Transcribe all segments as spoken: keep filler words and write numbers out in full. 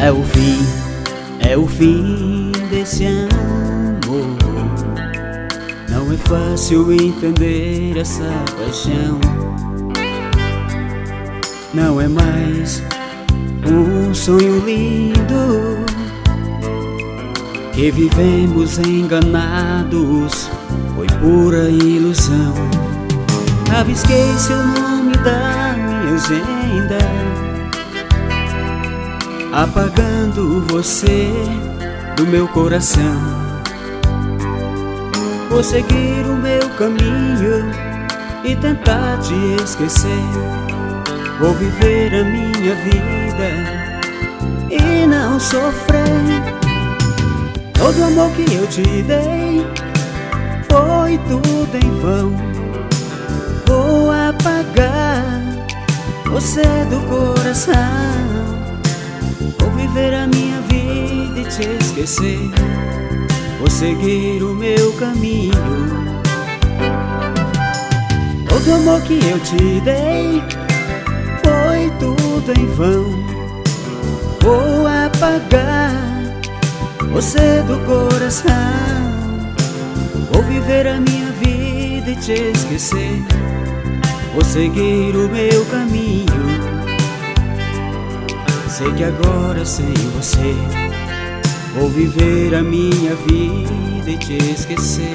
É o fim, é o fim desse amor. Não é fácil entender essa paixão. Não é mais um sonho lindo que vivemos enganados, foi pura ilusão. Rabisquei seu nome da minha agenda, apagando você do meu coração. Vou seguir o meu caminho e tentar te esquecer. Vou viver a minha vida e não sofrer. Todo amor que eu te dei foi tudo em vão. Vou apagar você do coração. Vou viver a minha vida e te esquecer. Vou seguir o meu caminho. Todo amor que eu te dei foi tudo em vão. Vou apagar você do coração. Vou viver a minha vida e te esquecer. Vou seguir o meu caminho. Sei que agora sem você vou viver a minha vida e te esquecer.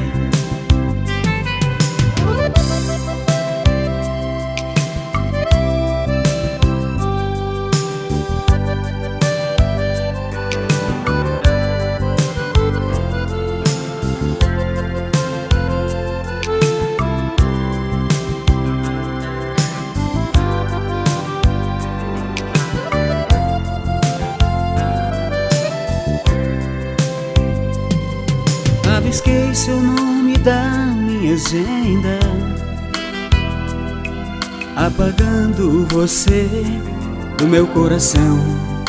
Rabisquei seu nome da minha agenda, apagando você do meu coração.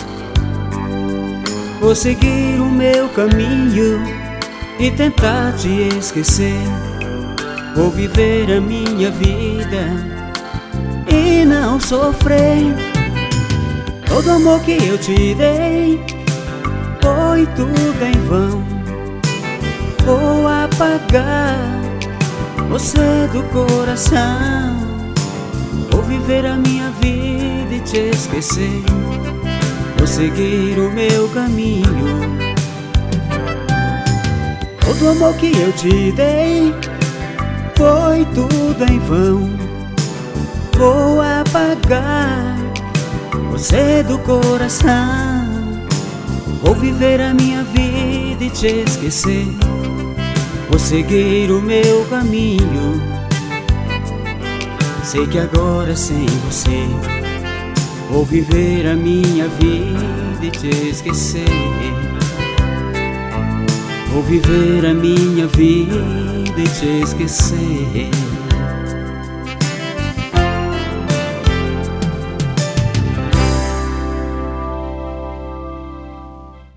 Vou seguir o meu caminho e tentar te esquecer. Vou viver a minha vida e não sofrer. Todo amor que eu te dei foi tudo em vão. Vou apagar você do coração. Vou viver a minha vida e te esquecer. Vou seguir o meu caminho. Todo amor que eu te dei foi tudo em vão. Vou apagar você do coração. Vou viver a minha vida e te esquecer. Vou seguir o meu caminho. Sei que agora sem você vou viver a minha vida e te esquecer. Vou viver a minha vida e te esquecer.